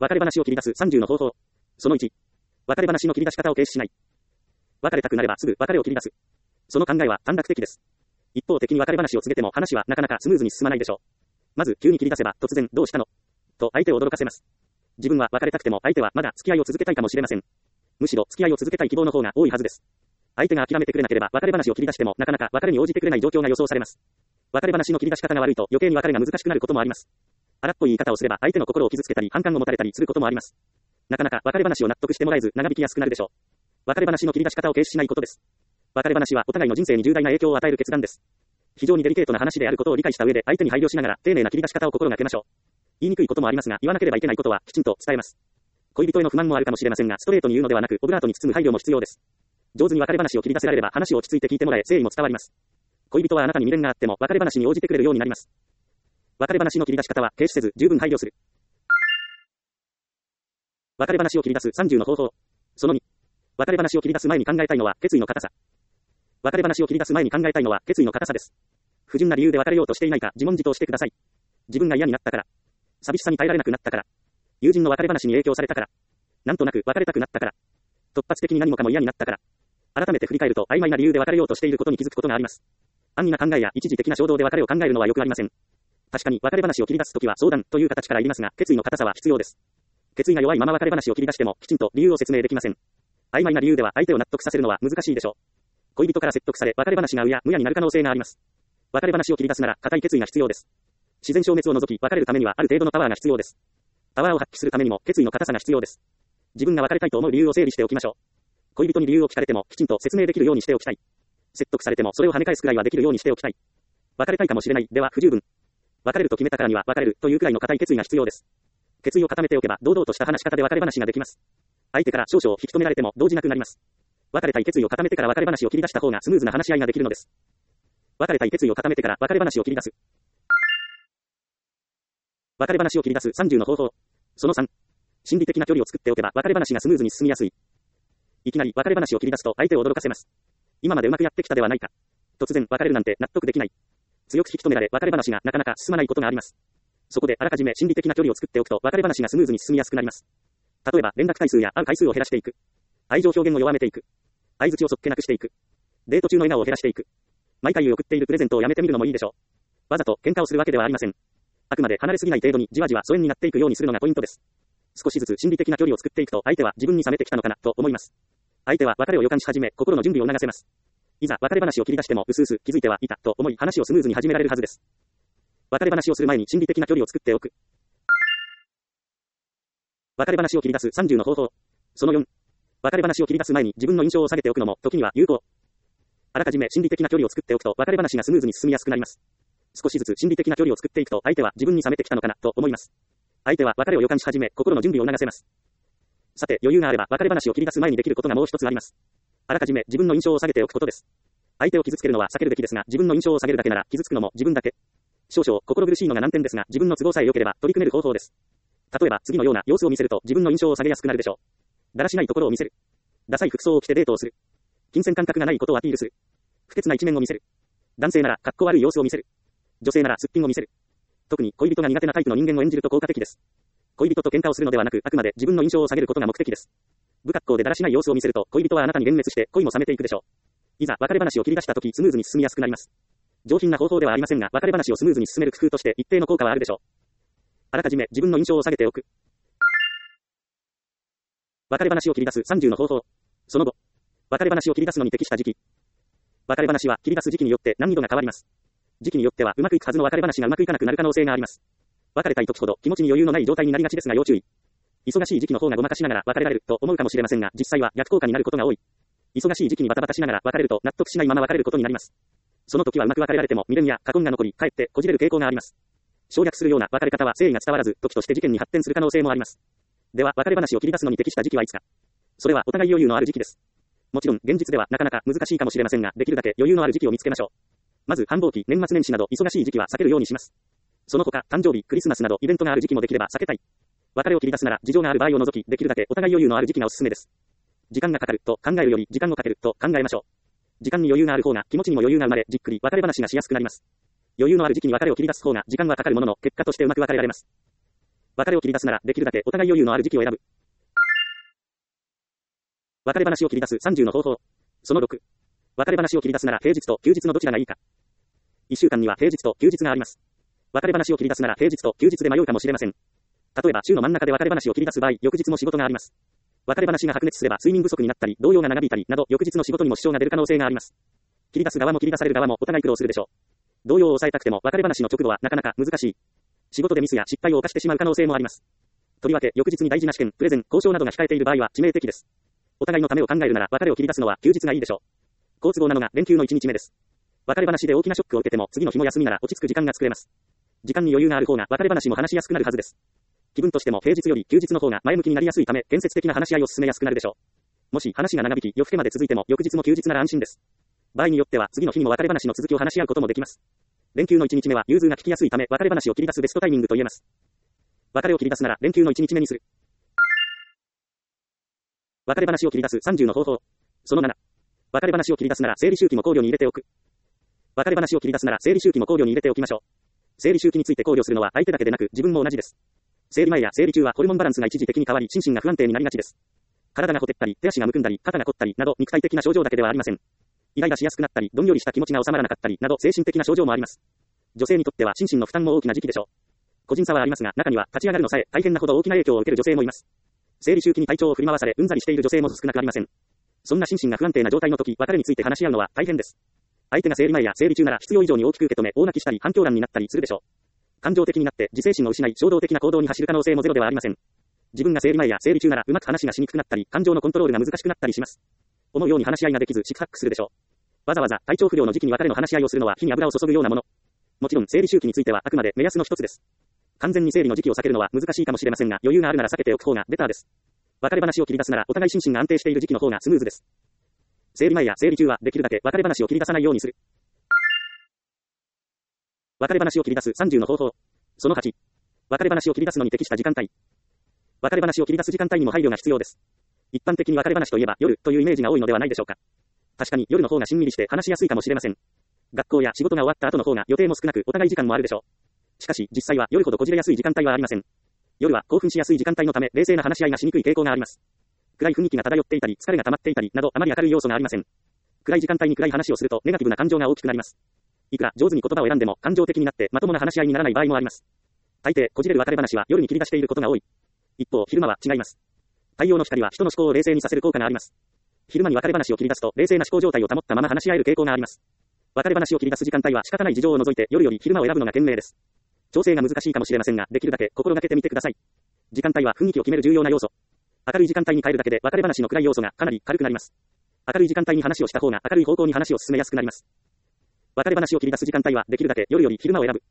別れ話を切り出す30の方法。その1。別れ話の切り出し方を軽視しない。別れたくなればすぐ別れを切り出す。その考えは短絡的です。一方的に別れ話を告げても話はなかなかスムーズに進まないでしょう。まず急に切り出せば突然どうしたのと相手を驚かせます。自分は別れたくても相手はまだ付き合いを続けたいかもしれません。むしろ付き合いを続けたい希望の方が多いはずです。相手が諦めてくれなければ別れ話を切り出してもなかなか別れに応じてくれない状況が予想されます。別れ話の切り出し方が悪いと余計に別れが難しくなることもあります。荒っぽい言い方をすれば相手の心を傷つけたり反感を持たれたりすることもあります。なかなか別れ話を納得してもらえず長引きやすくなるでしょう。別れ話の切り出し方を軽視しないことです。別れ話はお互いの人生に重大な影響を与える決断です。非常にデリケートな話であることを理解した上で相手に配慮しながら丁寧な切り出し方を心がけましょう。言いにくいこともありますが言わなければいけないことはきちんと伝えます。恋人への不満もあるかもしれませんがストレートに言うのではなくオブラートに包む配慮も必要です。上手に別れ話を切り出せられれば話を落ち着いて聞いてもらえ誠意も伝わります。恋人はあなたに未練があっても別れ話に応じてくれるようになります。別れ話の切り出し方は軽視せず十分配慮する。別れ話を切り出す30の方法。その2。別れ話を切り出す前に考えたいのは決意の固さ。別れ話を切り出す前に考えたいのは決意の固さです。不純な理由で別れようとしていないか自問自答してください。自分が嫌になったから。寂しさに耐えられなくなったから。友人の別れ話に影響されたから。なんとなく別れたくなったから。突発的に何もかも嫌になったから。改めて振り返ると曖昧な理由で別れようとしていることに気づくことがあります。安易な考えや一時的な衝動で別れを考えるのはよくありません。確かに別れ話を切り出すときは相談という形からいりますが、決意の固さは必要です。決意が弱いまま別れ話を切り出してもきちんと理由を説明できません。曖昧な理由では相手を納得させるのは難しいでしょう。恋人から説得され別れ話がうやむやになる可能性があります。別れ話を切り出すなら固い決意が必要です。自然消滅を除き別れるためにはある程度のパワーが必要です。パワーを発揮するためにも決意の固さが必要です。自分が別れたいと思う理由を整理しておきましょう。恋人に理由を聞かれてもきちんと説明できるようにしておきたい。説得されてもそれを跳ね返すくらいはできるようにしておきたい。別れたいかもしれないでは不十分。別れると決めたからには別れるというくらいの固い決意が必要です。決意を固めておけば堂々とした話し方で別れ話ができます。相手から少々引き止められても動じなくなります。別れたい決意を固めてから別れ話を切り出した方がスムーズな話し合いができるのです。別れたい決意を固めてから別れ話を切り出す。別れ話を切り出す30の方法。その3。心理的な距離を作っておけば別れ話がスムーズに進みやすい。いきなり別れ話を切り出すと相手を驚かせます。今までうまくやってきたではないか。突然別れるなんて納得できない。強く引き止められ別れ話がなかなか進まないことがあります。そこであらかじめ心理的な距離を作っておくと別れ話がスムーズに進みやすくなります。例えば連絡回数や会う回数を減らしていく。愛情表現を弱めていく。相槌をそっけなくしていく。デート中の笑顔を減らしていく。毎回送っているプレゼントをやめてみるのもいいでしょう。わざと喧嘩をするわけではありません。あくまで離れすぎない程度にじわじわ疎遠になっていくようにするのがポイントです。少しずつ心理的な距離を作っていくと相手は自分に冷めてきたのかなと思います。相手は別れを予感し始め心の準備を促せます。いざ別れ話を切り出してもうすうす気づいてはいたと思い話をスムーズに始められるはずです。別れ話をする前に心理的な距離を作っておく。別れ話を切り出す30の方法。その4。別れ話を切り出す前に自分の印象を下げておくのも時には有効。あらかじめ心理的な距離を作っておくと別れ話がスムーズに進みやすくなります。少しずつ心理的な距離を作っていくと相手は自分に冷めてきたのかなと思います。相手は別れを予感し始め心の準備を促せます。さて余裕があれば別れ話を切り出す前にできることがもう一つあります。あらかじめ自分の印象を下げておくことです。相手を傷つけるのは避けるべきですが自分の印象を下げるだけなら傷つくのも自分だけ。少々心苦しいのが難点ですが自分の都合さえ良ければ取り組める方法です。例えば次のような様子を見せると自分の印象を下げやすくなるでしょう。だらしないところを見せる。ダサい服装を着てデートをする。金銭感覚がないことをアピールする。不潔な一面を見せる。男性なら格好悪い様子を見せる。女性ならすっぴんを見せる。特に恋人が苦手なタイプの人間を演じると効果的です。恋人と喧嘩をするのではなくあくまで自分の印象を下げることが目的です。不格好でだらしない様子を見せると恋人はあなたに幻滅して恋も冷めていくでしょう。いざ別れ話を切り出したときスムーズに進みやすくなります。上品な方法ではありませんが別れ話をスムーズに進める工夫として一定の効果はあるでしょう。あらかじめ自分の印象を下げておく。別れ話を切り出す30の方法。その後。別れ話を切り出すのに適した時期。別れ話は切り出す時期によって難易度が変わります。時期によってはうまくいくはずの別れ話がうまくいかなくなる可能性があります。別れたい時ほど気持ちに余裕のない状態になりがちですが要注意。忙しい時期の方がごまかしながら別れられると思うかもしれませんが実際は逆効果になることが多い。忙しい時期にバタバタしながら別れると納得しないまま別れることになります。その時はうまく別れられても未練や過根が残りかえってこじれる傾向があります。省略するような別れ方は誠意が伝わらず時として事件に発展する可能性もあります。では別れ話を切り出すのに適した時期はいつか。それはお互い余裕のある時期です。もちろん現実ではなかなか難しいかもしれませんができるだけ余裕のある時期を見つけましょう。まず繁忙期、年末年始など忙しい時期は避けるようにします。その他誕生日、クリスマスなどイベントがある時期もできれば避けたい。別れを切り出すなら事情がある場合を除きできるだけお互い余裕のある時期がおすすめです。時間がかかると考えるより時間をかけると考えましょう。時間に余裕がある方が気持ちにも余裕が生まれじっくり別れ話がしやすくなります。余裕のある時期に別れを切り出す方が時間はかかるものの結果としてうまく別れられます。 別れを切り出すなら、できるだけお互い余裕のある時期を選ぶ。別れ話を切り出す30の方法。その6。別れ話を切り出すなら平日と休日のどちらがいいか。1週間には平日と休日があります。別れ話を切り出すなら平日と休日で迷うかもしれません。例えば週の真ん中で別れ話を切り出す場合、翌日も仕事があります。別れ話が白熱すれば睡眠不足になったり、動揺が長引いたりなど、翌日の仕事にも支障が出る可能性があります。切り出す側も切り出される側もお互い苦労するでしょう。動揺を抑えたくても別れ話の直後はなかなか難しい。仕事でミスや失敗を犯してしまう可能性もあります。とりわけ翌日に大事な試験、プレゼン、交渉などが控えている場合は致命的です。お互いのためを考えるなら別れを切り出すのは休日がいいでしょう。好都合なのが連休の1日目です。別れ話で大きなショックを受けても次の日の休みなら落ち着く時間が作れます。時間に余裕がある方が別れ話も話しやすくなるはずです。気分としても平日より休日の方が前向きになりやすいため建設的な話し合いを進めやすくなるでしょう。もし話が長引き夜更けまで続いても翌日も休日なら安心です。場合によっては次の日にも別れ話の続きを話し合うこともできます。連休の1日目は融通が利きやすいため別れ話を切り出すベストタイミングと言えます。別れを切り出すなら連休の1日目にする。別れ話を切り出す30の方法。その7。別れ話を切り出すなら生理周期も考慮に入れておく。別れ話を切り出すなら生理周期も考慮に入れておきましょう。生理周期について考慮するのは相手だけでなく自分も同じです。生理前や生理中はホルモンバランスが一時的に変わり心身が不安定になりがちです。体がほてったり、手足がむくんだり、肩が凝ったりなど肉体的な症状だけではありません。イライラしやすくなったり、どんよりした気持ちが収まらなかったりなど精神的な症状もあります。女性にとっては心身の負担も大きな時期でしょう。個人差はありますが、中には立ち上がるのさえ大変なほど大きな影響を受ける女性もいます。生理周期に体調を振り回されうんざりしている女性も少なくありません。そんな心身が不安定な状態の時、別れについて話し合うのは大変です。相手が生理前や生理中なら必要以上に大きく受け止め大泣きしたり反響欄になったりするでしょう。感情的になって自制心を失い衝動的な行動に走る可能性もゼロではありません。自分が生理前や生理中ならうまく話がしにくくなったり感情のコントロールが難しくなったりします。思うように話し合いができず四苦八苦するでしょう。わざわざ体調不良の時期に別れの話し合いをするのは火に油を注ぐようなもの。もちろん生理周期についてはあくまで目安の一つです。完全に生理の時期を避けるのは難しいかもしれませんが余裕があるなら避けておく方がベターです。別れ話を切り出すならお互い心身が安定している時期の方がスムーズです。生理前や生理中はできるだけ別れ話を切り出さないようにする。別れ話を切り出す30の方法。その8。別れ話を切り出すのに適した時間帯。別れ話を切り出す時間帯にも配慮が必要です。一般的に別れ話といえば夜というイメージが多いのではないでしょうか。確かに夜の方がしんみりして話しやすいかもしれません。学校や仕事が終わった後の方が予定も少なくお互い時間もあるでしょう。しかし実際は夜ほどこじれやすい時間帯はありません。夜は興奮しやすい時間帯のため冷静な話し合いがしにくい傾向があります。暗い雰囲気が漂っていたり疲れが溜まっていたりなどあまり明るい要素がありません。暗い時間帯に暗い話をするとネガティブな感情が大きくなります。いくら上手に言葉を選んでも感情的になってまともな話し合いにならない場合もあります。大抵こじれる別れ話は夜に切り出していることが多い。一方昼間は違います。太陽の光は人の思考を冷静にさせる効果があります。昼間に別れ話を切り出すと冷静な思考状態を保ったまま話し合える傾向があります。別れ話を切り出す時間帯は仕方ない事情を除いて夜より昼間を選ぶのが賢明です。調整が難しいかもしれませんができるだけ心がけてみてください。時間帯は雰囲気を決める重要な要素。明るい時間帯に変えるだけで別れ話の暗い要素がかなり軽くなります。明るい時間帯に話をした方が明るい方向に話を進めやすくなります。別れ話を切り出す時間帯はできるだけ夜より昼間を選ぶ。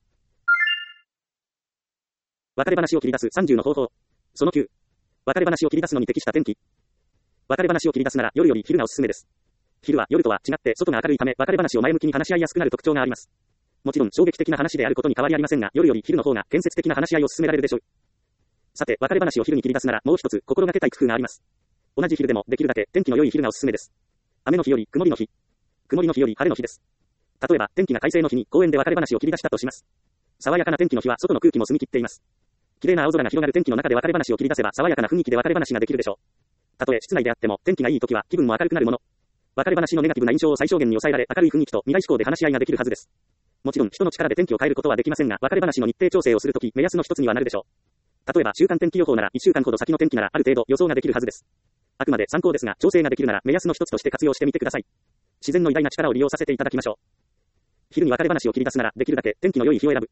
別れ話を切り出す30の方法。その9。別れ話を切り出すのに適した天気。別れ話を切り出すなら夜より昼がおすすめです。昼は夜とは違って外が明るいため別れ話を前向きに話し合いやすくなる特徴があります。もちろん衝撃的な話であることに変わりありませんが夜より昼の方が建設的な話し合いを進められるでしょう。さて別れ話を昼に切り出すならもう一つ心がけたい工夫があります。同じ昼でもできるだけ天気の良い昼がおすすめです。雨の日より曇りの日。曇りの日より晴れの日です。例えば天気が快晴の日に公園で別れ話を切り出したとします。爽やかな天気の日は外の空気も澄み切っています。綺麗な青空が広がる天気の中で別れ話を切り出せば爽やかな雰囲気で別れ話ができるでしょう。たとえ室内であっても天気がいい時は気分も明るくなるもの。別れ話のネガティブな印象を最小限に抑えられ明るい雰囲気と未来志向で話し合いができるはずです。もちろん人の力で天気を変えることはできませんが別れ話の日程調整をするとき目安の一つにはなるでしょう。例えば週間天気予報なら1週間ほど先の天気ならある程度予想ができるはずです。あくまで参考ですが調整ができるなら目安の一つとして活用してみてください。自然の偉大な力を利用させていただきましょう。昼に別れ話を切り出すならできるだけ天気の良い日を選ぶ。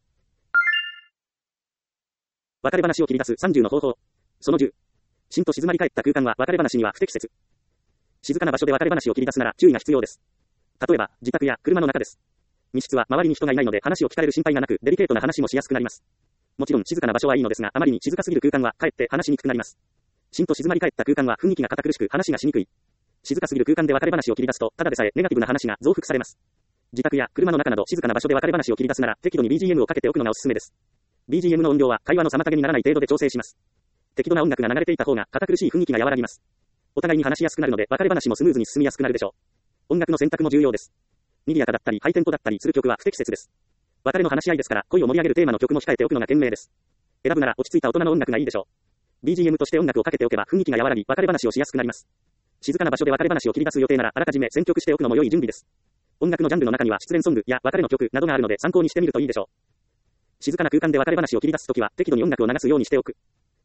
別れ話を切り出す30の方法。その10。しんと静まり返った空間は別れ話には不適切。静かな場所で別れ話を切り出すなら注意が必要です。例えば自宅や車の中です。密室は周りに人がいないので話を聞かれる心配がなくデリケートな話もしやすくなります。もちろん静かな場所はいいのですがあまりに静かすぎる空間はかえって話しにくくなります。しんと静まり返った空間は雰囲気が堅苦しく話がしにくい。静かすぎる空間で別れ話を切り出すとただでさえネガティブな話が増幅されます。自宅や車の中など静かな場所で別れ話を切り出すなら適度に BGM をかけておくのがおすすめです。BGM の音量は会話の妨げにならない程度で調整します。適度な音楽が流れていた方が堅苦しい雰囲気が和らぎます。お互いに話しやすくなるので別れ話もスムーズに進みやすくなるでしょう。音楽の選択も重要です。賑やかだったりハイテンポだったりする曲は不適切です。別れの話し合いですから恋を盛り上げるテーマの曲も控えておくのが賢明です。 選ぶなら落ち着いた大人の音楽がいいでしょう。BGM として音楽をかけておけば雰囲気が和らぎ、別れ話をしやすくなります。静かな場所で別れ話を切り出す予定ならあらかじめ選曲しておくのも良い準備です。音楽のジャンルの中には失恋ソングや別れの曲などがあるので参考にしてみるといいでしょう。静かな空間で別れ話を切り出すときは適度に音楽を流すようにしておく。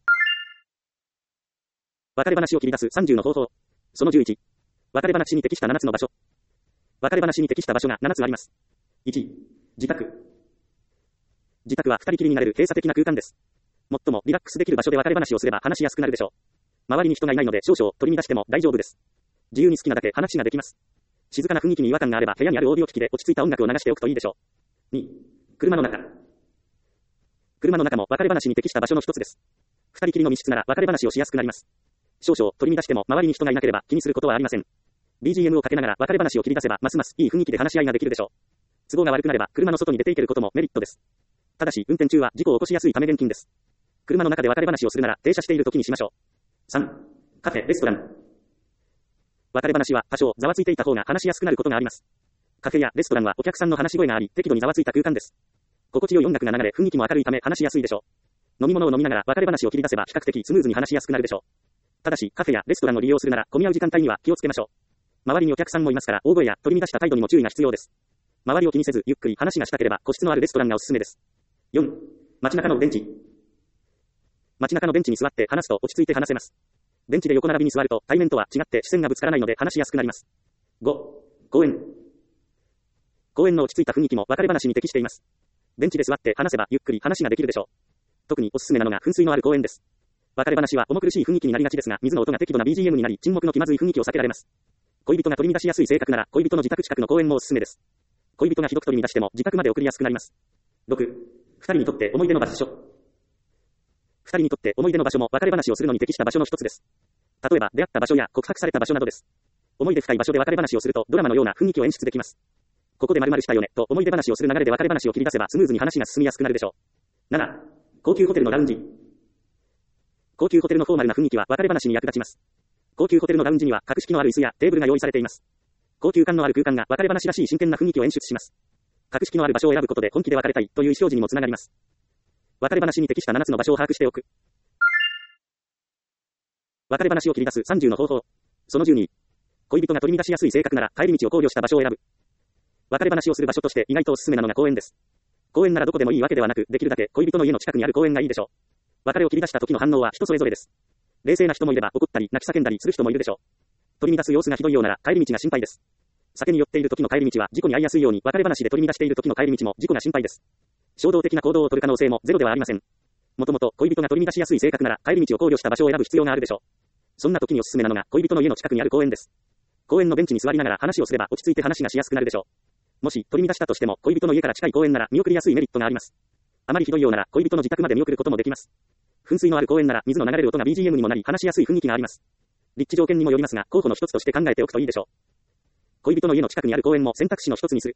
別れ話を切り出す30の方法。その11。別れ話に適した7つの場所。別れ話に適した場所が7つあります。1、自宅。自宅は二人きりになれる閉鎖的な空間です。最もリラックスできる場所で別れ話をすれば話しやすくなるでしょう。周りに人がいないので少々取り乱しても大丈夫です。自由に好きなだけ話ができます。静かな雰囲気に違和感があれば部屋にあるオーディオ機器で落ち着いた音楽を流しておくといいでしょう。2、車の中。車の中も別れ話に適した場所の一つです。二人きりの密室なら別れ話をしやすくなります。少々取り乱しても周りに人がいなければ気にすることはありません。BGM をかけながら別れ話を切り出せばますますいい雰囲気で話し合いができるでしょう。都合が悪くなれば車の外に出ていけることもメリットです。ただし運転中は事故を起こしやすいため厳禁です。車の中で別れ話をするなら停車している時にしましょう。3、カフェ、レストラン。別れ話は多少ざわついていた方が話しやすくなることがあります。カフェやレストランはお客さんの話し声があり適度にざわついた空間です。心地よい音楽が流れ雰囲気も明るいため話しやすいでしょう。飲み物を飲みながら別れ話を切り出せば比較的スムーズに話しやすくなるでしょう。ただしカフェやレストランを利用するなら混み合う時間帯には気をつけましょう。周りにお客さんもいますから大声や取り乱した態度にも注意が必要です。周りを気にせずゆっくり話がしたければ個室のあるレストランがおすすめです。4、街中のベンチ。街中のベンチに座って話すと落ち着いて話せます。ベンチで横並びに座ると対面とは違って視線がぶつからないので話しやすくなります。5、公園。公園の落ち着いた雰囲気も別れ話に適しています。ベンチで座って話せばゆっくり話ができるでしょう。特におすすめなのが噴水のある公園です。別れ話は重苦しい雰囲気になりがちですが、水の音が適度な BGM になり沈黙の気まずい雰囲気を避けられます。恋人が取り乱しやすい性格なら恋人の自宅近くの公園もおすすめです。恋人がひどく取り乱しても自宅まで送りやすくなります。6、二人にとって思い出の場所。二人にとって思い出の場所も別れ話をするのに適した場所の一つです。例えば出会った場所や告白された場所などです。思い出深い場所で別れ話をするとドラマのような雰囲気を演出できます。ここで〇〇したよねと思い出話をする流れで別れ話を切り出せばスムーズに話が進みやすくなるでしょう。7、高級ホテルのラウンジ。高級ホテルのフォーマルな雰囲気は別れ話に役立ちます。高級ホテルのラウンジには格式のある椅子やテーブルが用意されています。高級感のある空間が別れ話らしい真剣な雰囲気を演出します。格式のある場所を選ぶことで本気で別れたいという意思表示にもつながります。別れ話に適した7つの場所を把握しておく。別れ話を切り出す30の方法。その12。恋人が取り乱しやすい性格なら帰り道を考慮した場所を選ぶ。別れ話をする場所として意外とおすすめなのが公園です。公園ならどこでもいいわけではなく、できるだけ恋人の家の近くにある公園がいいでしょう。別れを切り出した時の反応は人それぞれです。冷静な人もいれば怒ったり泣き叫んだりする人もいるでしょう。取り乱す様子がひどいようなら帰り道が心配です。酒に酔っている時の帰り道は事故に遭いやすいように別れ話で取り乱している時の帰り道も事故が心配です。衝動的な行動を取る可能性もゼロではありません。もともと恋人が取り乱しやすい性格なら帰り道を考慮した場所を選ぶ必要があるでしょう。そんな時におすすめなのが恋人の家の近くにある公園です。公園のベンチに座りながら話をすれば落ち着いて話がしやすくなるでしょう。もし取り乱したとしても恋人の家から近い公園なら見送りやすいメリットがあります。あまりひどいようなら恋人の自宅まで見送ることもできます。噴水のある公園なら水の流れる音が BGM にもなり話しやすい雰囲気があります。立地条件にもよりますが候補の一つとして考えておくといいでしょう。恋人の家の近くにある公園も選択肢の一つにする。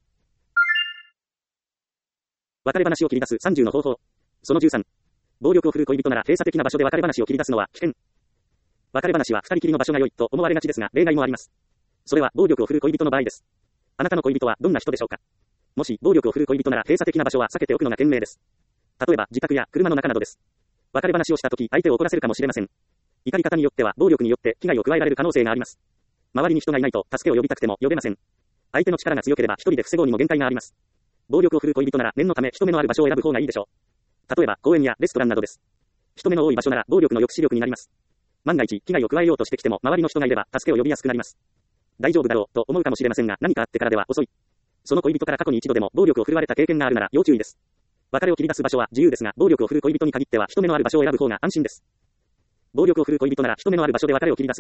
別れ話を切り出す30の方法。その13。暴力を振るう恋人なら閉鎖的な場所で別れ話を切り出すのは危険。別れ話は二人きりの場所が良いと思われがちですが例外もあります。それは暴力を振るう恋人の場合です。あなたの恋人はどんな人でしょうか。もし暴力を振るう恋人なら閉鎖的な場所は避けておくのが賢明です。例えば自宅や車の中などです。別れ話をしたとき相手を怒らせるかもしれません。怒り方によっては暴力によって危害を加えられる可能性があります。周りに人がいないと助けを呼びたくても呼べません。相手の力が強ければ一人で防ごうにも限界があります。暴力を振るう恋人なら念のため人目のある場所を選ぶ方がいいでしょう。例えば公園やレストランなどです。人目の多い場所なら暴力の抑止力になります。万が一危害を加えようとしてきても周りの人がいれば助けを呼びやすくなります。大丈夫だろうと思うかもしれませんが何かあってからでは遅い。その恋人から過去に一度でも暴力を振るわれた経験があるなら要注意です。別れを切り出す場所は自由ですが暴力を振るう恋人に限っては人目のある場所を選ぶ方が安心です。暴力を振るう恋人なら人目のある場所で別れを切り出す。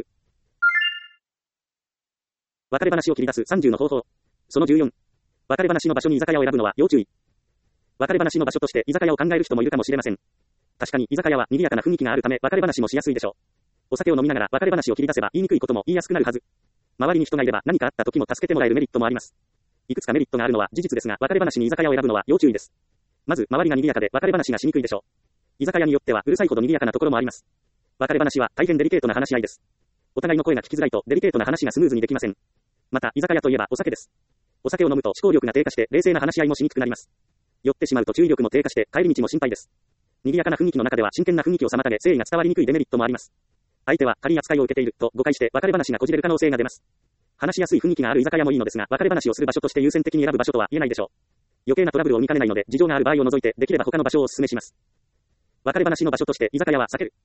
別れ話を切り出す30の方法。その14。別れ話の場所に居酒屋を選ぶのは要注意。別れ話の場所として居酒屋を考える人もいるかもしれません。確かに居酒屋は賑やかな雰囲気があるため別れ話もしやすいでしょう。お酒を飲みながら別れ話を切り出せば言いにくいことも言いやすくなるはず。周りに人がいれば何かあった時も助けてもらえるメリットもあります。いくつかメリットがあるのは事実ですが別れ話に居酒屋を選ぶのは要注意です。まず周りが賑やかで別れ話がしにくいでしょう。居酒屋によってはうるさいほど賑やかなところもあります。別れ話は大変デリケートな話し合いです。お互いの声が聞きづらいとデリケートな話がスムーズにできません。また居酒屋といえばお酒です。お酒を飲むと思考力が低下して冷静な話し合いもしにくくなります。酔ってしまうと注意力も低下して帰り道も心配です。 賑やかな雰囲気の中では真剣な雰囲気を妨げ、誠意が伝わりにくいデメリットもあります。相手は仮扱いを受けていると誤解して別れ話がこじれる可能性が出ます。話しやすい雰囲気がある居酒屋もいいのですが、別れ話をする場所として優先的に選ぶ場所とは言えないでしょう。余計なトラブルを見かねないので、事情がある場合を除いて、できれば他の場所をお勧めします。別れ話の場所として居酒屋は避ける。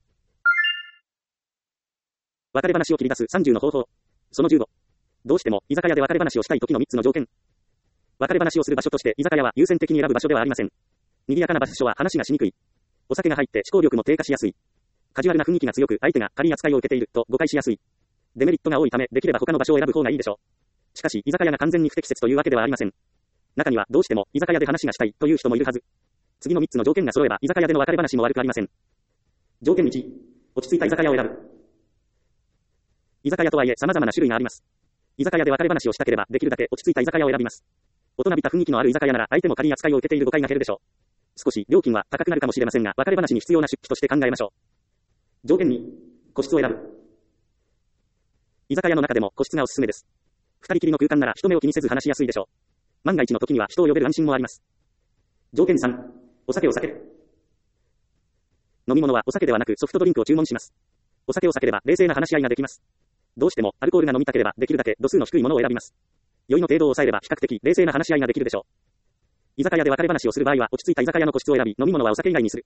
別れ話を切り出す30の方法。その15。どうしても居酒屋で別れ話をしたい時の3つの条件。別れ話をする場所として居酒屋は優先的に選ぶ場所ではありません。賑やかな場所は話がしにくい。お酒が入って思考力も低下しやすい。カジュアルな雰囲気が強く、相手が仮扱いを受けていると誤解しやすい。デメリットが多いため、できれば他の場所を選ぶ方がいいでしょう。しかし、居酒屋が完全に不適切というわけではありません。中には、どうしても居酒屋で話がしたいという人もいるはず。次の3つの条件が揃えば、居酒屋での別れ話も悪くありません。条件1、落ち着いた居酒屋を選ぶ。居酒屋とはいえ、様々な種類があります。居酒屋で別れ話をしたければ、できるだけ落ち着いた居酒屋を選びます。大人びた雰囲気のある居酒屋なら、相手も仮扱いを受けている誤解が減るでしょう。少し料金は高くなるかもしれませんが、別れ話に必要な出費として考えましょう。条件2、個室を選ぶ。居酒屋の中でも個室がおすすめです。二人きりの空間なら人目を気にせず話しやすいでしょう。万が一の時には人を呼べる安心もあります。条件3、お酒を避ける。飲み物はお酒ではなくソフトドリンクを注文します。お酒を避ければ冷静な話し合いができます。どうしてもアルコールが飲みたければできるだけ度数の低いものを選びます。酔いの程度を抑えれば比較的冷静な話し合いができるでしょう。居酒屋で別れ話をする場合は落ち着いた居酒屋の個室を選び、飲み物はお酒以外にする。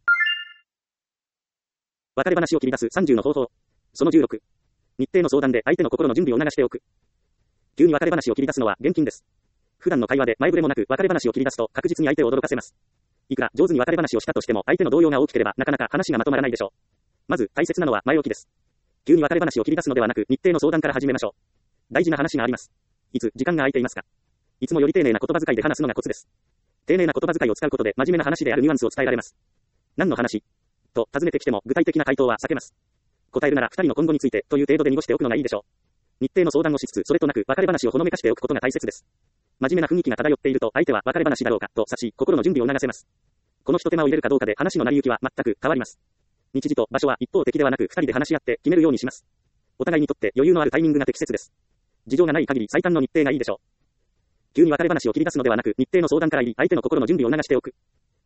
別れ話を切り出す30の方法。その16。日程の相談で相手の心の準備を促しておく。急に別れ話を切り出すのは厳禁です。普段の会話で前触れもなく別れ話を切り出すと確実に相手を驚かせます。いくら上手に別れ話をしたとしても相手の動揺が大きければなかなか話がまとまらないでしょう。まず大切なのは前置きです。急に別れ話を切り出すのではなく日程の相談から始めましょう。大事な話があります。いつ時間が空いていますか？いつもより丁寧な言葉遣いで話すのがコツです。丁寧な言葉遣いを使うことで真面目な話であるニュアンスを伝えられます。何の話と尋ねてきても具体的な回答は避けます。答えるなら二人の今後についてという程度で濁しておくのがいいでしょう。日程の相談をしつつそれとなく別れ話をほのめかしておくことが大切です。真面目な雰囲気が漂っていると相手は別れ話だろうかと察し心の準備を促せます。この一手間を入れるかどうかで話の成り行きは全く変わります。日時と場所は一方的ではなく二人で話し合って決めるようにします。お互いにとって余裕のあるタイミングが適切です。事情がない限り最短の日程がいいでしょう。急に別れ話を切り出すのではなく日程の相談から入り相手の心の準備を促しておく。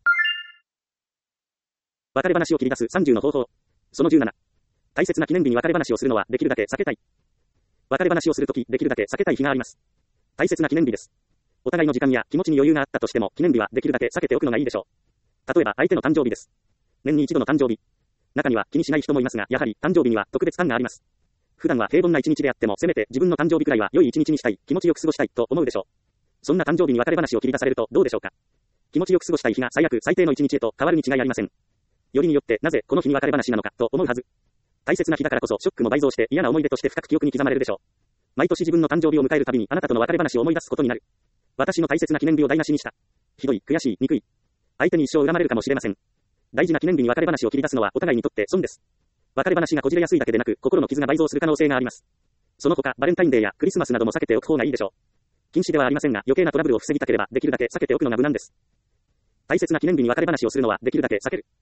別れ話を切り出す30の方法。その17。大切な記念日に別れ話をするのはできるだけ避けたい。別れ話をするときできるだけ避けたい日があります。大切な記念日です。お互いの時間や気持ちに余裕があったとしても記念日はできるだけ避けておくのがいいでしょう。例えば相手の誕生日です。年に一度の誕生日。中には気にしない人もいますが、やはり誕生日には特別感があります。普段は平凡な一日であってもせめて自分の誕生日くらいは良い一日にしたい、気持ちよく過ごしたいと思うでしょう。そんな誕生日に別れ話を切り出されるとどうでしょうか。気持ちよく過ごしたい日が最悪最低の一日へと変わるに違いありません。よりによってなぜこの日に別れ話なのかと思うはず。大切な日だからこそショックも倍増して嫌な思い出として深く記憶に刻まれるでしょう。毎年自分の誕生日を迎えるたびにあなたとの別れ話を思い出すことになる。私の大切な記念日を台無しにした。ひどい、悔しい、憎い。相手に一生恨まれるかもしれません。大事な記念日に別れ話を切り出すのはお互いにとって損です。別れ話がこじれやすいだけでなく心の傷が倍増する可能性があります。その他バレンタインデーやクリスマスなども避けておく方がいいでしょう。禁止ではありませんが余計なトラブルを防ぎたければできるだけ避けておくのが無難です。大切な記念日に別れ話をするのはできるだけ避ける。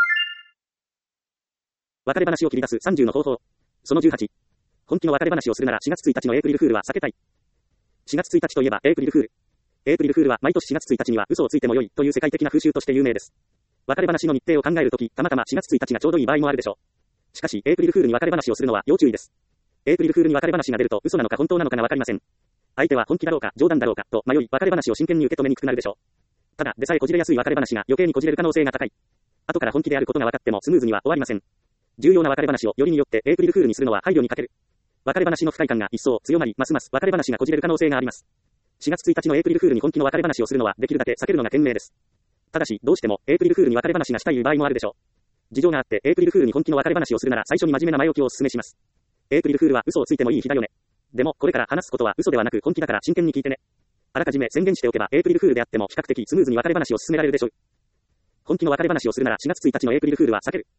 別れ話を切り出す30の方法。その18。本気の別れ話をするなら4月1日のエイプリルフールは避けたい。4月1日といえばエイプリルフール。エイプリルフールは毎年4月1日には嘘をついても良いという世界的な風習として有名です。別れ話の日程を考えるとき、たまたま4月1日がちょうどいい場合もあるでしょう。しかし、エイプリルフールに別れ話をするのは要注意です。エイプリルフールに別れ話が出ると嘘なのか本当なのかがわかりません。相手は本気だろうか冗談だろうかと迷い別れ話を真剣に受け止めにくくなるでしょう。ただでさえこじれやすい別れ話が余計にこじれる可能性が高い。後から本気であることが分かってもスムーズには終わりません。重要な別れ話をよりによってエイプリルフールにするのは配慮に欠ける。別れ話の不快感が一層強まりますます別れ話がこじれる可能性があります。4月1日のエイプリルフールに本気の別れ話をするのはできるだけ避けるのが賢明です。ただしどうしてもエイプリルフールに別れ話がしたい場合もあるでしょう。事情があってエイプリルフールに本気の別れ話をするなら最初に真面目な前置きをお勧めします。エイプリルフールは嘘をついてもいい日だよね。でもこれから話すことは嘘ではなく本気だから真剣に聞いてね。あらかじめ宣言しておけばエイプリルフールであっても比較的スムーズに別れ話を進められるでしょう。本気の別れ話をするなら4月1日のエイプリルフールは避ける。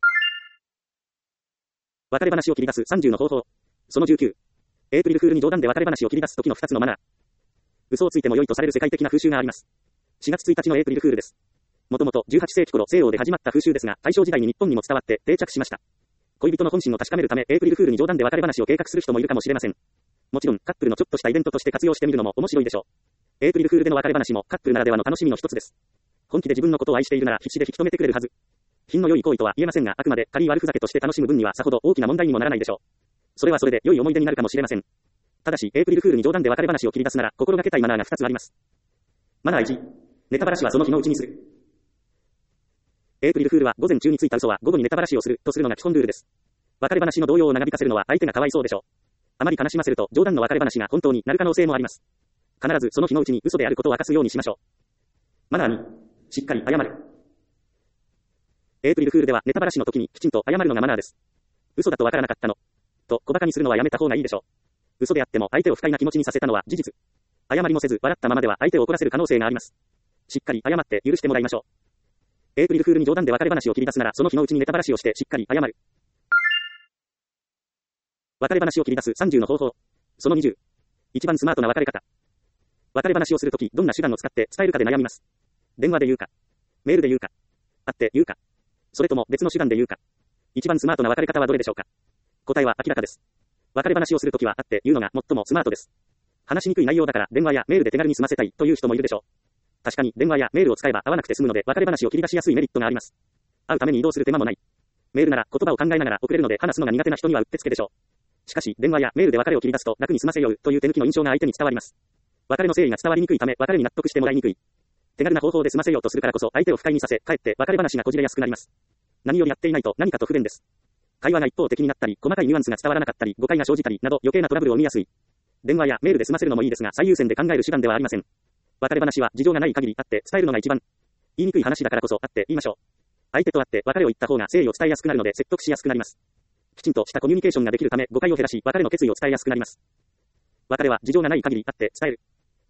別れ話を切り出す30の方法。その19。エイプリルフールに冗談で別れ話を切り出す時の2つのマナー。嘘をついても良いとされる世界的な風習があります。4月1日のエイプリルフールです。もともと18世紀頃西洋で始まった風習ですが、大正時代に日本にも伝わって定着しました。恋人の本心を確かめるためエイプリルフールに冗談で別れ話を計画する人もいるかもしれません。もちろんカップルのちょっとしたイベントとして活用してみるのも面白いでしょう。エイプリルフールでの別れ話もカップルならではの楽しみの一つです。 本気で自分のことを愛しているなら必死で引き止めてくれるはず。品の良い行為とは言えませんが、あくまで軽い悪ふざけとして楽しむ分にはさほど大きな問題にもならないでしょう。それはそれで良い思い出になるかもしれません。ただし、エイプリルフールに冗談で別れ話を切り出すなら、心がけたいマナーが2つあります。マナー1、ネタばらしはその日のうちにする。エイプリルフールは午前中についた嘘は午後にネタばらしをするとするのが基本ルールです。別れ話の動揺を長引かせるのは相手がかわいそうでしょう。あまり悲しませると冗談の別れ話が本当になる可能性もあります。必ずその日のうちに嘘であることを明かすようにしましょう。マナー2、しっかり謝る。エイプリルフールではネタばらしの時にきちんと謝るのがマナーです。嘘だとわからなかったの。と小馬鹿にするのはやめた方がいいでしょう。嘘であっても相手を不快な気持ちにさせたのは事実。謝りもせず笑ったままでは相手を怒らせる可能性があります。しっかり謝って許してもらいましょう。エイプリルフールに冗談で別れ話を切り出すならその日のうちにネタばらしをしてしっかり謝る。別れ話を切り出す30の方法。その20。一番スマートな別れ方。別れ話をするときどんな手段を使って伝えるかで悩みます。電話で言うか、メールで言うか、会って言うか、それとも別の手段で言うか。一番スマートな別れ方はどれでしょうか。答えは明らかです。別れ話をするときは会って言うのが最もスマートです。話しにくい内容だから電話やメールで手軽に済ませたいという人もいるでしょう。確かに電話やメールを使えば会わなくて済むので別れ話を切り出しやすいメリットがあります。会うために移動する手間もない。メールなら言葉を考えながら送れるので話すのが苦手な人にはうってつけでしょう。しかし電話やメールで別れを切り出すと楽に済ませようという手抜きの印象が相手に伝わります。別れの誠意が伝わりにくいため別れに納得してもらいにくい。手軽な方法で済ませようとするからこそ相手を不快にさせ、かえって別れ話がこじれやすくなります。何よりやっていないと何かと不便です。会話が一方的になったり、細かいニュアンスが伝わらなかったり、誤解が生じたりなど余計なトラブルを生みやすい。電話やメールで済ませるのもいいですが最優先で考える手段ではありません。別れ話は事情がない限り会って伝えるのが一番。言いにくい話だからこそ会って言いましょう。相手と会って別れを言った方が誠意を伝えやすくなるので説得しやすくなります。きちんとしたコミュニケーションができるため誤解を減らし別れの決意を伝えやすくなります。別れは事情がない限り会って伝える。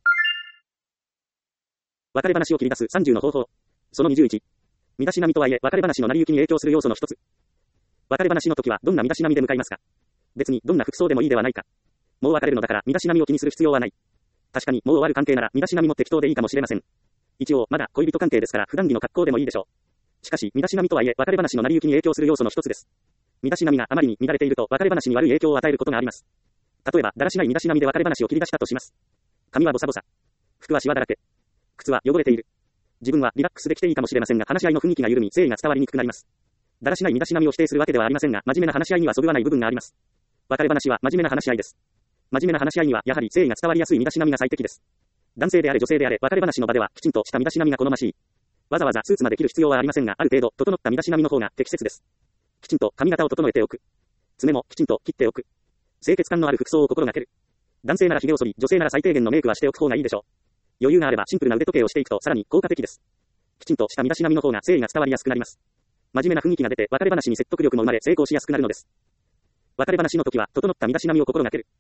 別れ話を切り出す30の方法。その21。身だしなみとはいえ別れ話の成り行きに影響する要素の一つ。別れ話の時はどんな身だしなみで向かいますか。別にどんな服装でもいいではないか。もう別れるのだから身だしなみを気にする必要はない。確かにもう終わる関係なら身だしなみも適当でいいかもしれません。一応まだ恋人関係ですから普段着の格好でもいいでしょう。しかし身だしなみとはいえ別れ話の成り行きに影響する要素の一つです。身だしなみがあまりに乱れていると別れ話に悪い影響を与えることがあります。例えばだらしない身だしなみで別れ話を切り出したとします。髪はボサボサ。服はシワだらけ。靴は汚れている。自分はリラックスできていいかもしれませんが話し合いの雰囲気が緩み誠意が伝わりにくくなります。だらしない身だしなみを否定するわけではありませんが真面目な話し合いにはそぐわない部分があります。別れ話は真面目な話し合いです。真面目な話し合いにはやはり誠意が伝わりやすい身だしなみが最適です。男性であれ女性であれ別れ話の場ではきちんとした身だしなみが好ましい。わざわざスーツまで着る必要はありませんがある程度整った身だしなみの方が適切です。きちんと髪型を整えておく。爪もきちんと切っておく。清潔感のある服装を心がける。男性なら髭を剃り、女性なら最低限のメイクはしておく方がいいでしょう。余裕があればシンプルな腕時計をしていくとさらに効果的です。きちんとした身だしなみの方が誠意が伝わりやすくなります。真面目な雰囲気が出て別れ話に説得力も生まれ成功しやすくなるのです。別れ話の時は整った身だしなみを心がける。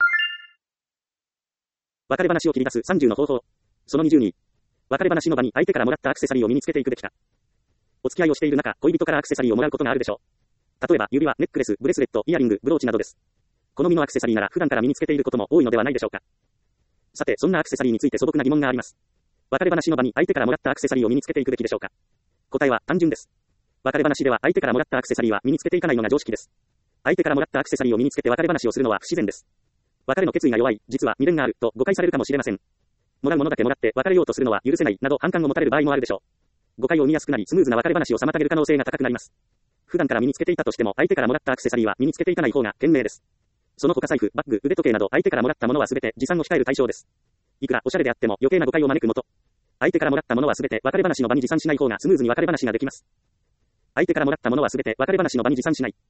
別れ話を切り出す30の方法。その20に。別れ話の場に相手からもらったアクセサリーを身につけていくべきか。お付き合いをしている中、恋人からアクセサリーをもらうことがあるでしょう。例えば指輪、ネックレス、ブレスレット、イヤリング、ブローチなどです。好みのアクセサリーなら普段から身につけていることも多いのではないでしょうか。さて、そんなアクセサリーについて素朴な疑問があります。別れ話の場に相手からもらったアクセサリーを身につけていくべきでしょうか。答えは単純です。別れ話では相手からもらったアクセサリーは身につけていかないのが常識です。相手からもらったアクセサリーを身につけて別れ話をするのは不自然です。別れの決意が弱い、実は未練があると誤解されるかもしれません。もらうものだけもらって別れようとするのは許せないなど反感を持たれる場合もあるでしょう。誤解を生みやすくなりスムーズな別れ話を妨げる可能性が高くなります。普段から身につけていたとしても相手からもらったアクセサリーは身につけていかない方が賢明です。その他財布、バッグ、腕時計など相手からもらったものは全て持参を控える対象です。いくらおしゃれであっても余計な誤解を招くもと。相手からもらったものは全て別れ話の場に持参しない方がスムーズに別れ話ができます。相手からもらったものは全て別れ話の場に持参しない。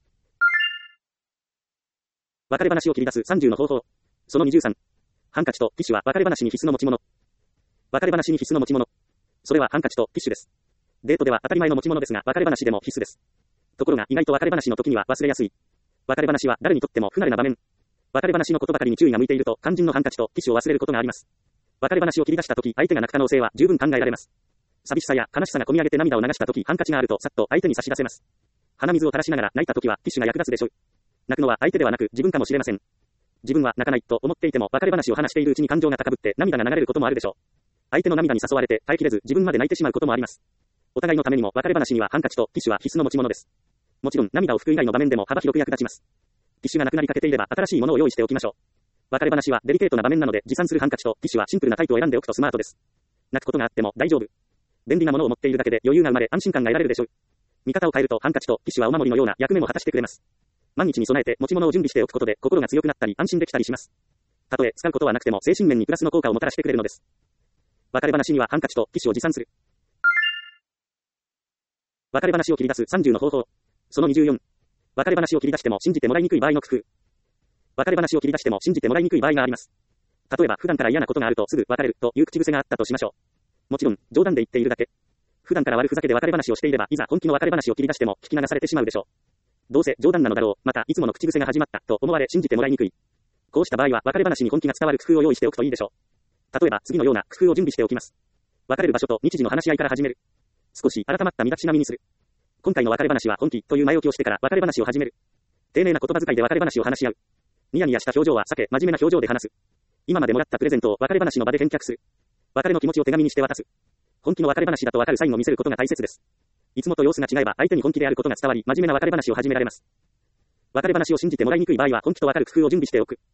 別れ話を切り出す30の方法。その23。ハンカチとティッシュは別れ話に必須の持ち物。別れ話に必須の持ち物。それはハンカチとティッシュです。デートでは当たり前の持ち物ですが別れ話でも必須です。ところが意外と別れ話の時には忘れやすい。別れ話は誰にとっても不慣れな場面。別れ話のことばかりに注意が向いていると肝心のハンカチとティッシュを忘れることがあります。別れ話を切り出した時相手が泣く可能性は十分考えられます。寂しさや悲しさが込み上げて涙を流した時ハンカチがあるとさっと相手に差し出せます。鼻水を垂らしながら泣いた時はティッシュが役立つでしょう。泣くのは相手ではなく自分かもしれません。自分は泣かないと思っていても別れ話を話しているうちに感情が高ぶって涙が流れることもあるでしょう。相手の涙に誘われて耐えきれず自分まで泣いてしまうこともあります。お互いのためにも別れ話にはハンカチとティッシュは必須の持ち物です。もちろん涙を拭く以外の場面でも幅広く役立ちます。ティッシュがなくなりかけていれば新しいものを用意しておきましょう。別れ話はデリケートな場面なので持参するハンカチとティッシュはシンプルなタイプを選んでおくとスマートです。泣くことがあっても大丈夫。 便利なものを持っているだけで余裕が生まれ安心感が得られるでしょう。見方を変えるとハンカチとティッシュはお守りのような役目も果たしてくれます。万日に備えて持ち物を準備しておくことで心が強くなったり安心できたりします。たとえ使うことはなくても精神面にプラスの効果をもたらしてくれるのです。別れ話にはハンカチとティッシュを持参する。別れ話を切り出す30の方法。その24。別れ話を切り出しても信じてもらいにくい場合の工夫。別れ話を切り出しても信じてもらいにくい場合があります。例えば普段から嫌なことがあるとすぐ別れるという口癖があったとしましょう。もちろん冗談で言っているだけ。普段から悪ふざけで別れ話をしていればいざ本気の別れ話を切り出しても聞き流されてしまうでしょう。どうせ冗談なのだろう、またいつもの口癖が始まったと思われ信じてもらいにくい。こうした場合は別れ話に本気が伝わる工夫を用意しておくといいでしょう。例えば次のような工夫を準備しておきます。別れる場所と日時の話し合いから始める。少し改まった身だしなみにする。今回の別れ話は本気という前置きをしてから別れ話を始める。丁寧な言葉遣いで別れ話を話し合う。ニヤニヤした表情は避け真面目な表情で話す。今までもらったプレゼントを別れ話の場で返却する。別れの気持ちを手紙にして渡す。本気の別れ話だと分かるサインを見せることが大切です。いつもと様子が違えば相手に本気であることが伝わり真面目な別れ話を始められます。別れ話を信じてもらいにくい場合は本気と分かる工夫を準備しておく。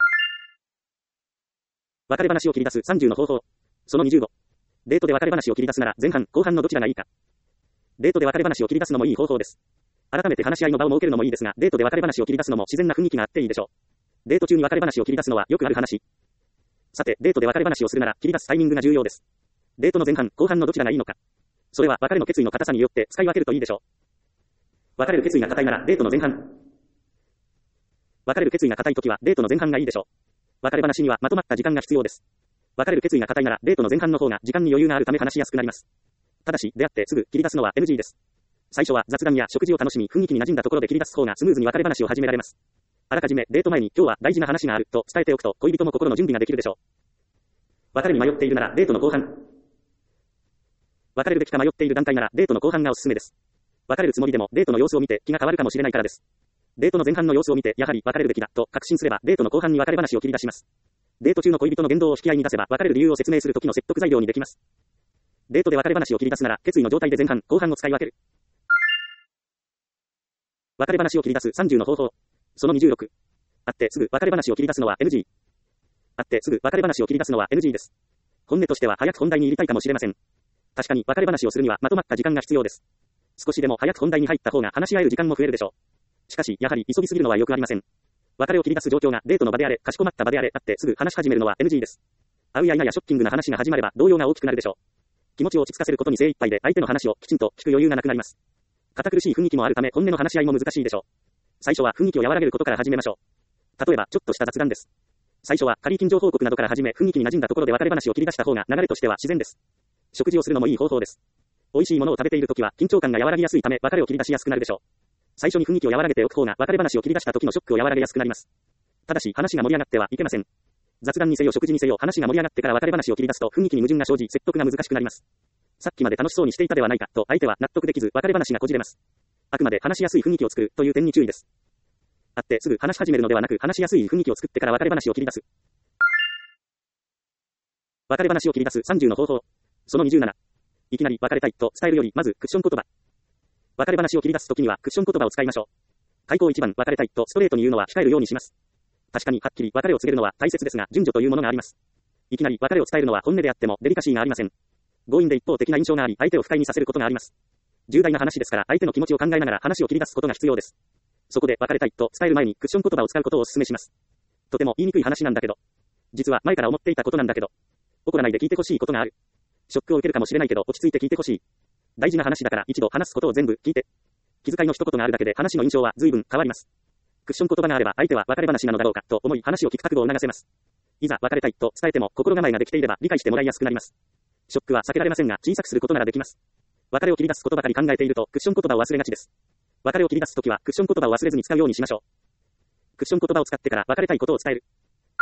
別れ話を切り出す30の方法。その25。デートで別れ話を切り出すなら前半、後半のどちらがいいか。デートで別れ話を切り出すのもいい方法です。改めて話し合いの場を設けるのもいいですが、デートで別れ話を切り出すのも自然な雰囲気があっていいでしょう。デート中に別れ話を切り出すのはよくある話。さて、デートで別れ話をするなら切り出すタイミングが重要です。デートの前半、後半のどちらがいいのか。それは別れの決意の固さによって使い分けるといいでしょう。別れる決意が固いならデートの前半。別れる決意が固いときはデートの前半がいいでしょう。別れ話にはまとまった時間が必要です。別れる決意が固いならデートの前半の方が時間に余裕があるため話しやすくなります。ただし、出会ってすぐ切り出すのは NG です。最初は雑談や食事を楽しみ、雰囲気に馴染んだところで切り出す方がスムーズに別れ話を始められます。あらかじめデート前に今日は大事な話があると伝えておくと恋人も心の準備ができるでしょう。別れに迷っているならデートの後半。別れるべきか迷っている段階ならデートの後半がおすすめです。別れるつもりでもデートの様子を見て気が変わるかもしれないからです。デートの前半の様子を見てやはり別れるべきだと確信すればデートの後半に別れ話を切り出します。デート中の恋人の言動を引き合いに出せば別れる理由を説明する時の説得材料にできます。デートで別れ話を切り出すなら決意の状態で前半、後半を使い分ける。別れ話を切り出す30の方法。その26。会ってすぐ別れ話を切り出すのは NG。会ってすぐ別れ話を切り出すのは NG です。本音としては早く本題に入りたいかもしれません。確かに別れ話をするにはまとまった時間が必要です。少しでも早く本題に入った方が話し合える時間も増えるでしょう。しかし、やはり急ぎすぎるのは良くありません。別れを切り出す状況がデートの場であれ、かしこまった場であれ、会ってすぐ話し始めるのは NG です。会うや否やショッキングな話が始まれば動揺が大きくなるでしょう。気持ちを落ち着かせることに精一杯で相手の話をきちんと聞く余裕がなくなります。堅苦しい雰囲気もあるため本音の話し合いも難しいでしょう。最初は雰囲気を和らげることから始めましょう。例えば、ちょっとした雑談です。最初は仮近所報告などから始め雰囲気に馴染んだところで別れ話を切り出した方が流れとしては自然です。食事をするのもいい方法です。美味しいものを食べているときは緊張感が和らぎやすいため別れを切り出しやすくなるでしょう。最初に雰囲気を和らげておく方が別れ話を切り出した時のショックを和らげやすくなります。ただし話が盛り上がってはいけません。雑談にせよ食事にせよ話が盛り上がってから別れ話を切り出すと雰囲気に矛盾が生じ説得が難しくなります。さっきまで楽しそうにしていたではないかと相手は納得できず別れ話がこじれます。あくまで話しやすい雰囲気を作るという点に注意です。会ってすぐ話し始めるのではなく話しやすい雰囲気を作ってから別れ話を切り出す。別れ話を切り出す30の方法。その27。いきなり別れたいと伝えるよりまずクッション言葉。別れ話を切り出すときにはクッション言葉を使いましょう。開口一番別れたいとストレートに言うのは控えるようにします。確かにはっきり別れを告げるのは大切ですが順序というものがあります。いきなり別れを伝えるのは本音であってもデリカシーがありません。強引で一方的な印象があり相手を不快にさせることがあります。重大な話ですから相手の気持ちを考えながら話を切り出すことが必要です。そこで別れたいと伝える前にクッション言葉を使うことをお勧めします。とても言いにくい話なんだけど。実は前から思っていたことなんだけど。怒らないで聞いてほしいことがある。ショックを受けるかもしれないけど落ち着いて聞いてほしい。大事な話だから一度話すことを全部聞いて。気遣いの一言があるだけで話の印象は随分変わります。クッション言葉があれば相手は別れ話なのだろうかと思い話を聞く覚悟を促せます。いざ別れたいと伝えても心構えができていれば理解してもらいやすくなります。ショックは避けられませんが小さくすることならできます。別れを切り出すことばかり考えているとクッション言葉を忘れがちです。別れを切り出すときはクッション言葉を忘れずに使うようにしましょう。クッション言葉を使ってから別れたいことを伝える。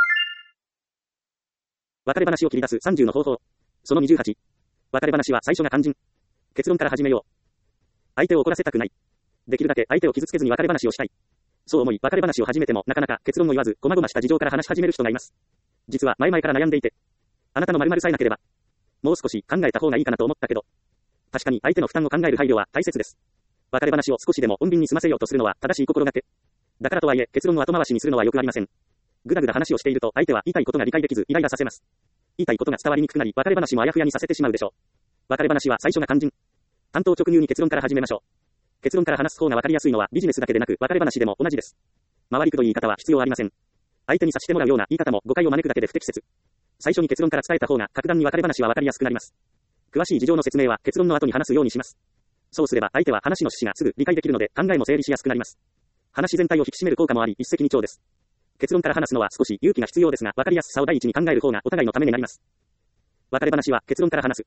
別れ話を切り出す30の方法。その28。別れ話は最初が肝心。結論から始めよう。相手を怒らせたくない。できるだけ相手を傷つけずに別れ話をしたい。そう思い別れ話を始めてもなかなか結論も言わず、こまごました事情から話し始める人がいます。実は前々から悩んでいて、あなたの〇〇さえなければ、もう少し考えた方がいいかなと思ったけど、確かに相手の負担を考える配慮は大切です。別れ話を少しでも穏便に済ませようとするのは正しい心がけ。だからとはいえ結論を後回しにするのはよくありません。ぐだぐだ話をしていると相手は言いたいことが理解できずイライラさせます。言いたいことが伝わりにくくなり別れ話もあやふやにさせてしまうでしょう。 別れ話は最初が肝心。単刀直入に結論から始めましょう。結論から話す方が分かりやすいのはビジネスだけでなく別れ話でも同じです。回りくどい言い方は必要ありません。相手に察してもらうような言い方も誤解を招くだけで不適切。最初に結論から伝えた方が格段に別れ話は分かりやすくなります。詳しい事情の説明は結論の後に話すようにします。そうすれば相手は話の趣旨がすぐ理解できるので考えも整理しやすくなります。話全体を引き締める効果もあり一石二鳥です。結論から話すのは少し勇気が必要ですが分かりやすさを第一に考える方がお互いのためになります。別れ話は結論から話す。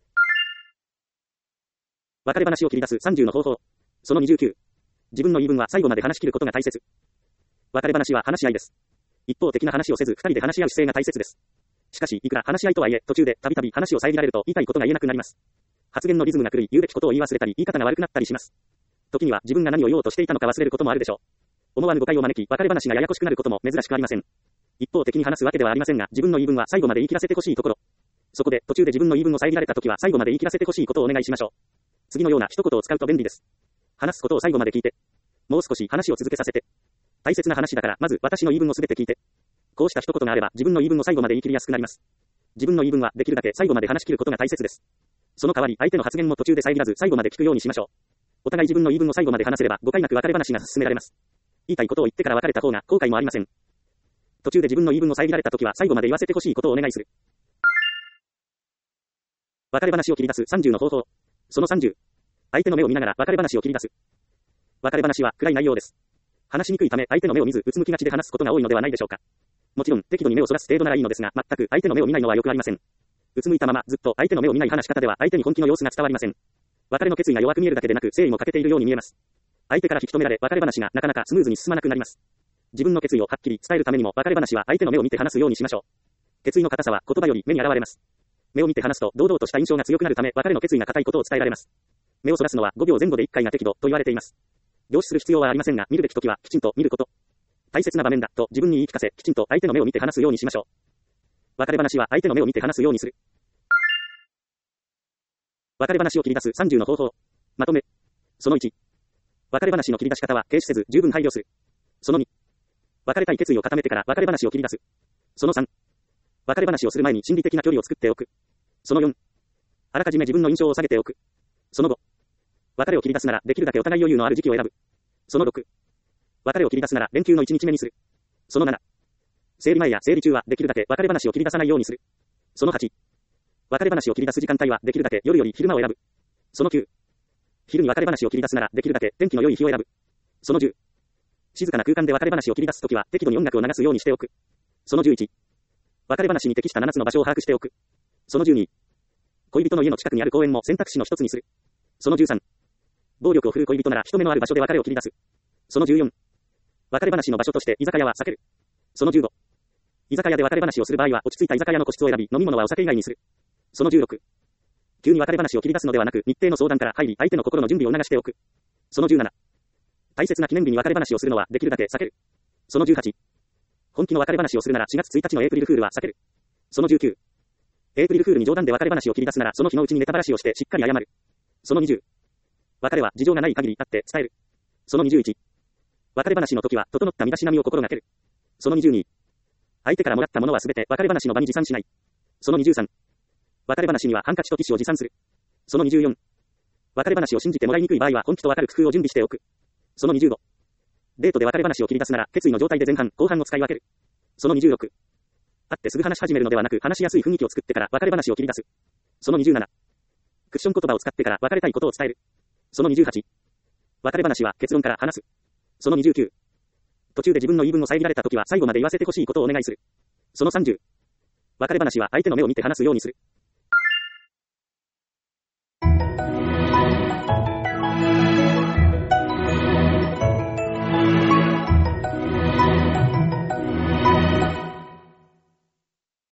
別れ話を切り出す30の方法。その29。自分の言い分は最後まで話し切ることが大切。別れ話は話し合いです。一方的な話をせず二人で話し合う姿勢が大切です。しかしいくら話し合いとはいえ途中でたびたび話を遮られると言いたいことが言えなくなります。発言のリズムが狂い言うべきことを言い忘れたり言い方が悪くなったりします。時には自分が何を言おうとしていたのか忘れることもあるでしょう。思わぬ誤解を招き別れ話がややこしくなることも珍しくありません。一方的に話すわけではありませんが自分の言い分は最後まで言い切らせてほしいところ。そこで途中で自分の言い分を遮られた時は最後まで言い切らせてほしいことをお願いしましょう。次のような一言を使うと便利です。話すことを最後まで聞いて。もう少し話を続けさせて。大切な話だからまず私の言い分をすべて聞いて。こうした一言があれば自分の言い分を最後まで言い切りやすくなります。自分の言い分はできるだけ最後まで話し切ることが大切です。その代わり相手の発言も途中で遮らず最後まで聞くようにしましょう。お互い自分の言い分を最後まで話せれば誤解なく別れ話が進められます。言いたいことを言ってから別れた方が後悔もありません。途中で自分の言い分を遮られた時は最後まで言わせてほしいことをお願いする。別れ話を切り出す30の方法。その30。相手の目を見ながら別れ話を切り出す。別れ話は暗い内容です。話しにくいため相手の目を見ずうつむきがちで話すことが多いのではないでしょうか。もちろん適度に目をそらす程度ならいいのですが全く相手の目を見ないのはよくありません。うつむいたままずっと相手の目を見ない話し方では相手に本気の様子が伝わりません。別れの決意が弱く見えるだけでなく誠意も欠けているように見えます。相手から引き止められ別れ話がなかなかスムーズに進まなくなります。自分の決意をはっきり伝えるためにも別れ話は相手の目を見て話すようにしましょう。決意の硬さは言葉より目に現れます。目を見て話すと堂々とした印象が強くなるため別れの決意が固いことを伝えられます。目をそらすのは5秒前後で1回が適度と言われています。凝視する必要はありませんが見るべき時はきちんと見ること。大切な場面だと自分に言い聞かせきちんと相手の目を見て話すようにしましょう。別れ話は相手の目を見て話すようにする。別れ話を切り出す30の方法。まとめ。その1。別れ話の切り出し方は軽視せず十分配慮する。その2。別れたい決意を固めてから別れ話を切り出す。その3。別れ話をする前に心理的な距離を作っておく。その4。あらかじめ自分の印象を下げておく。その5。別れを切り出すならできるだけお互い余裕のある時期を選ぶ。その6。別れを切り出すなら連休の1日目にする。その7。生理前や生理中はできるだけ別れ話を切り出さないようにする。その8。別れ話を切り出す時間帯はできるだけ夜より昼間を選ぶ。その9。昼に別れ話を切り出すならできるだけ天気の良い日を選ぶ。その10。静かな空間で別れ話を切り出すときは適度に音楽を流すようにしておく。その11。別れ話に適した7つの場所を把握しておく。その12。恋人の家の近くにある公園も選択肢の一つにする。その13。暴力を振るう恋人なら人目のある場所で別れを切り出す。その14。別れ話の場所として居酒屋は避ける。その15。居酒屋で別れ話をする場合は落ち着いた居酒屋の個室を選び飲み物はお酒以外にする。その16。急に別れ話を切り出すのではなく日程の相談から入り相手の心の準備を促しておく。その17。大切な記念日に別れ話をするのはできるだけ避ける。その18。本気の別れ話をするなら4月1日のエイプリルフールは避ける。その19。エイプリルフールに冗談で別れ話を切り出すならその日のうちにネタバラシをしてしっかり謝る。その20。別れは事情がない限り会って伝える。その21。別れ話の時は整った身だしなみを心がける。その22。相手からもらったものはすべて別れ話の場に持参しない。その23。別れ話にはハンカチとティッシュを持参する。その24。別れ話を信じてもらいにくい場合は本気とわかる工夫を準備しておく。その25。デートで別れ話を切り出すなら決意の状態で前半、後半を使い分ける。その26。会ってすぐ話し始めるのではなく話しやすい雰囲気を作ってから別れ話を切り出す。その27。クッション言葉を使ってから別れたいことを伝える。その28。別れ話は結論から話す。その29。途中で自分の言い分を遮られたときは最後まで言わせてほしいことをお願いする。その30。別れ話は相手の目を見て話すようにする。